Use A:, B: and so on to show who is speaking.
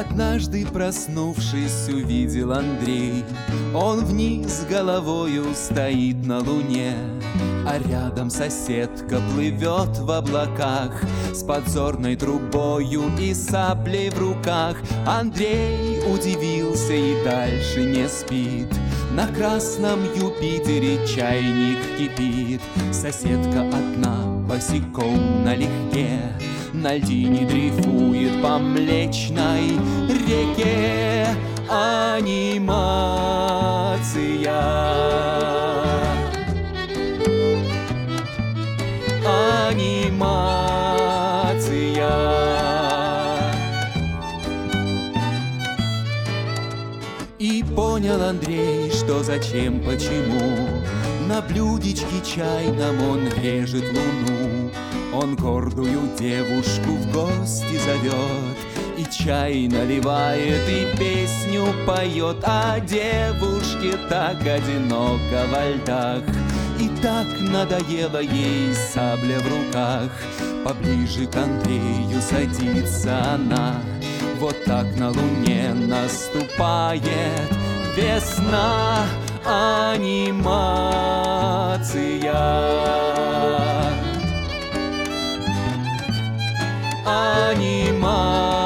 A: Однажды, проснувшись, увидел Андрей, он вниз головою стоит на луне, а рядом соседка плывет в облаках с подзорной трубою и саблей в руках. Андрей удивился и дальше не спит. На красном Юпитере чайник кипит. Соседка одна босиком налегке на льдине дрейфует по Млечной реке. Анимация, анимация. И понял Андрей, что зачем, почему на блюдечке чайном он режет луну. Он гордую девушку в гости зовет, и чай наливает, и песню поет. А девушке так одиноко во льдах, и так надоело ей сабля в руках. Поближе к Андрею садится она. Вот так на луне наступает весна. Анимация, анимация.